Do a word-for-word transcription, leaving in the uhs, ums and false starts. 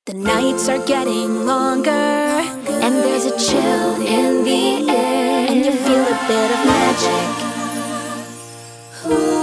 The nights are getting longer, and there's a chill in the air, and you feel a bit of magic. Ooh.